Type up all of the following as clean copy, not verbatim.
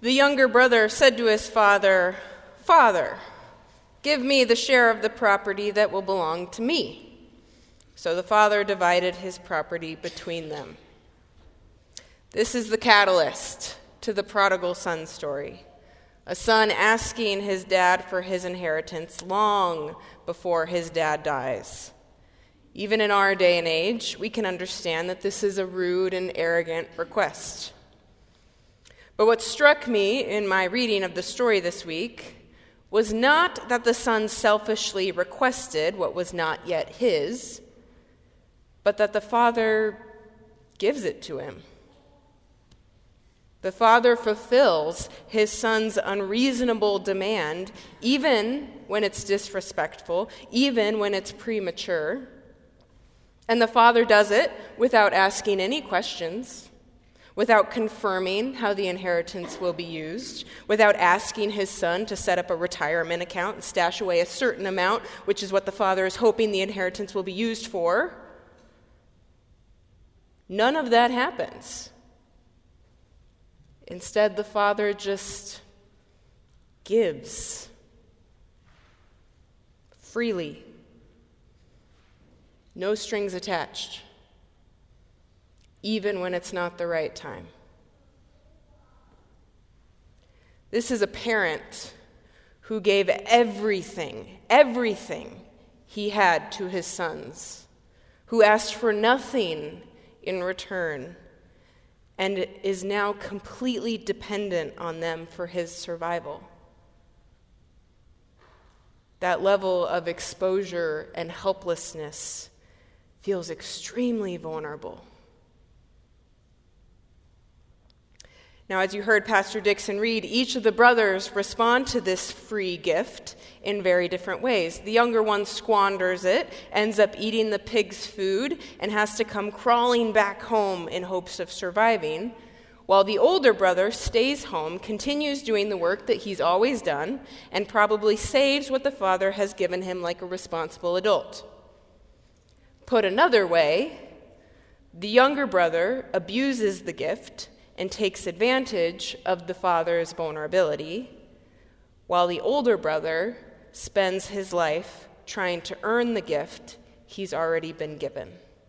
The younger brother said to his father, "Father, give me the share of the property that will belong to me." So the father divided his property between them. This is the catalyst to the prodigal son story. A son asking his dad for his inheritance long before his dad dies. Even in our day and age, we can understand that this is a rude and arrogant request. But what struck me in my reading of the story this week was not that the son selfishly requested what was not yet his, but that the father gives it to him. The father fulfills his son's unreasonable demand, even when it's disrespectful, even when it's premature. And the father does it without asking any questions, without confirming how the inheritance will be used, without asking his son to set up a retirement account and stash away a certain amount, which is what the father is hoping the inheritance will be used for. None of that happens. Instead, the father just gives freely, no strings attached, even when it's not the right time. This is a parent who gave everything he had to his sons, who asked for nothing in return, and is now completely dependent on them for his survival. That level of exposure and helplessness feels extremely vulnerable. Now, as you heard Pastor Dixon read, each of the brothers respond to this free gift in very different ways. The younger one squanders it, ends up eating the pig's food, and has to come crawling back home in hopes of surviving, while the older brother stays home, continues doing the work that he's always done, and probably saves what the father has given him like a responsible adult. Put another way, the younger brother abuses the gift and takes advantage of the father's vulnerability, while the older brother spends his life trying to earn the gift he's already been given.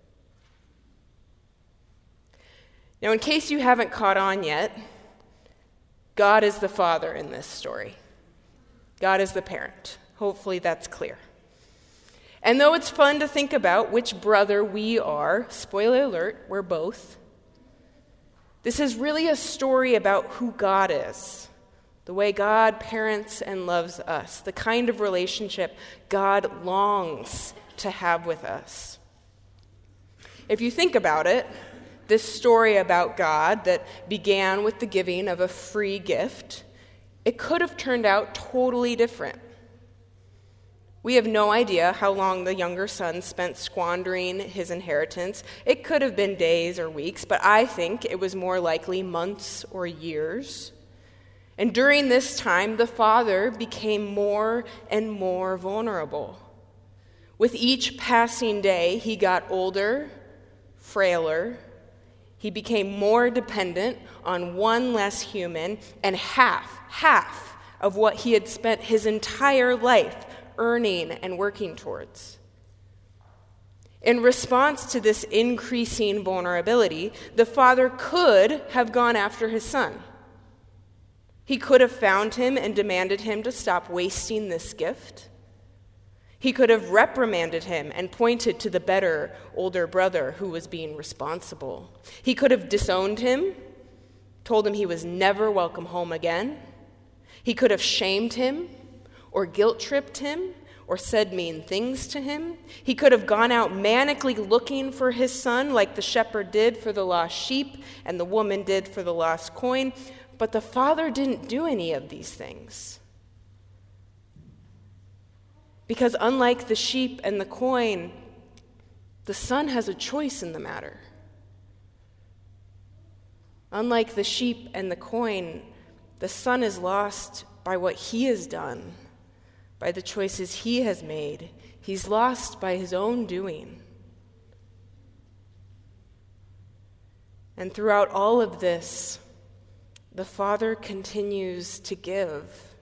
Now, in case you haven't caught on yet, God is the father in this story. God is the parent. Hopefully that's clear. And though it's fun to think about which brother we are, spoiler alert, we're both, this is really a story about who God is, the way God parents and loves us, the kind of relationship God longs to have with us. If you think about it, this story about God that began with the giving of a free gift, it could have turned out totally different. We have no idea how long the younger son spent squandering his inheritance. It could have been days or weeks, but I think it was more likely months or years. And during this time, the father became more and more vulnerable. With each passing day, he got older, frailer. He became more dependent on one less human, and half of what he had spent his entire life earning and working towards. In response to this increasing vulnerability, the father could have gone after his son. He could have found him and demanded him to stop wasting this gift. He could have reprimanded him and pointed to the better older brother who was being responsible. He could have disowned him, told him he was never welcome home again. He could have shamed him or guilt-tripped him, or said mean things to him. He could have gone out manically looking for his son like the shepherd did for the lost sheep and the woman did for the lost coin, but the father didn't do any of these things. Because unlike the sheep and the coin, the son has a choice in the matter. Unlike the sheep and the coin, the son is lost by what he has done, by the choices he has made. He's lost by his own doing. And throughout all of this, the Father continues to give.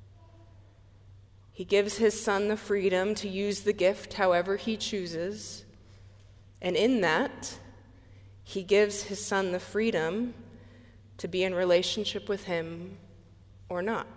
He gives his Son the freedom to use the gift however he chooses. And in that, he gives his Son the freedom to be in relationship with him or not.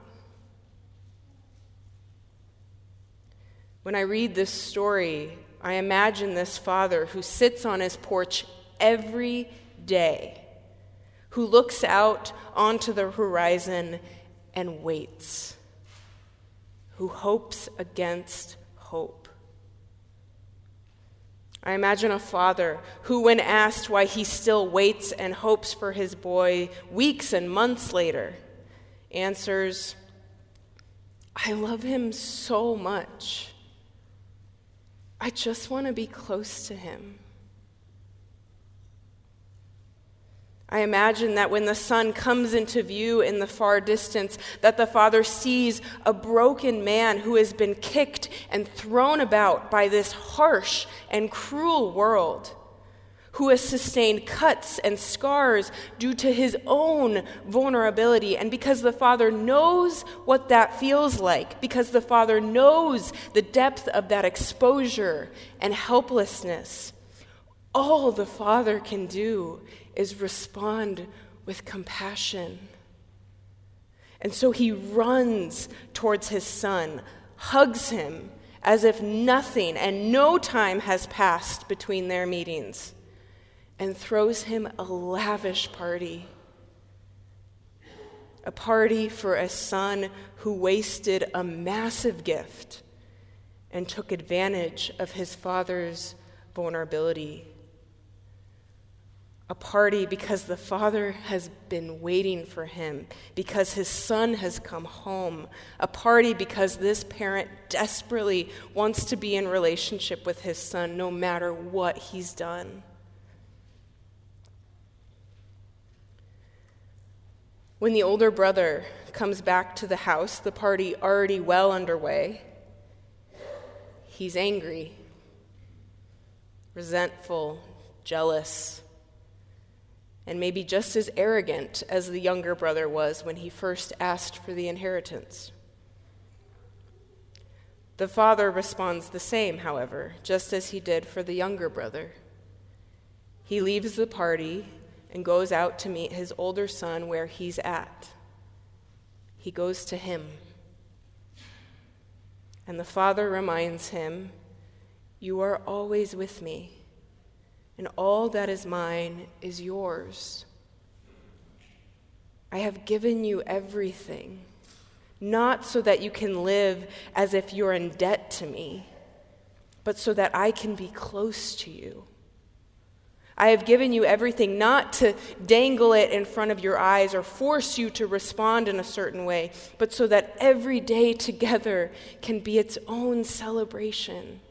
When I read this story, I imagine this father who sits on his porch every day, who looks out onto the horizon and waits, who hopes against hope. I imagine a father who, when asked why he still waits and hopes for his boy weeks and months later, answers, "I love him so much. I just want to be close to him." I imagine that when the Son comes into view in the far distance, that the Father sees a broken man who has been kicked and thrown about by this harsh and cruel world, who has sustained cuts and scars due to his own vulnerability. And because the Father knows what that feels like, because the Father knows the depth of that exposure and helplessness, all the Father can do is respond with compassion. And so he runs towards his Son, hugs him as if nothing and no time has passed between their meetings, and throws him a lavish party. A party for a son who wasted a massive gift and took advantage of his father's vulnerability. A party because the Father has been waiting for him, because his Son has come home. A party because this parent desperately wants to be in relationship with his Son no matter what he's done. When the older brother comes back to the house, the party already well underway, he's angry, resentful, jealous, and maybe just as arrogant as the younger brother was when he first asked for the inheritance. The father responds the same, however, just as he did for the younger brother. He leaves the party and goes out to meet his older son where he's at. He goes to him. And the father reminds him, "You are always with me, and all that is mine is yours. I have given you everything, not so that you can live as if you're in debt to me, but so that I can be close to you. I have given you everything not to dangle it in front of your eyes or force you to respond in a certain way, but so that every day together can be its own celebration.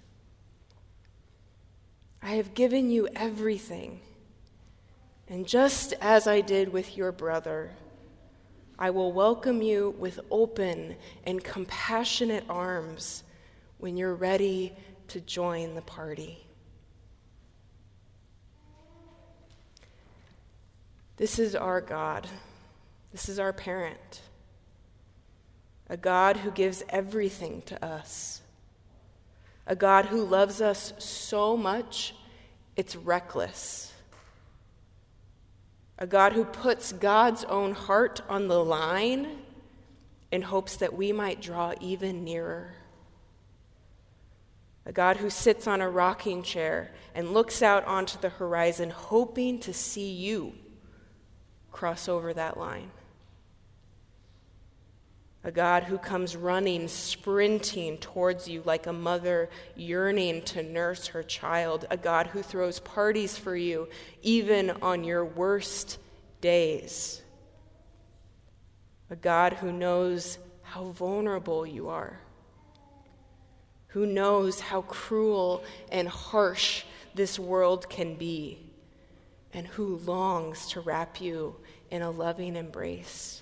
I have given you everything, and just as I did with your brother, I will welcome you with open and compassionate arms when you're ready to join the party." This is our God. This is our parent. A God who gives everything to us. A God who loves us so much, it's reckless. A God who puts God's own heart on the line in hopes that we might draw even nearer. A God who sits on a rocking chair and looks out onto the horizon, hoping to see you cross over that line. A God who comes running, sprinting towards you like a mother yearning to nurse her child. A God who throws parties for you even on your worst days. A God who knows how vulnerable you are. Who knows how cruel and harsh this world can be. And who longs to wrap you in a loving embrace.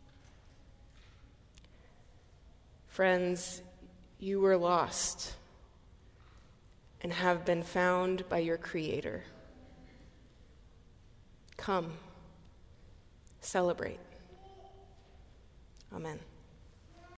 Friends, you were lost and have been found by your Creator. Come, celebrate. Amen.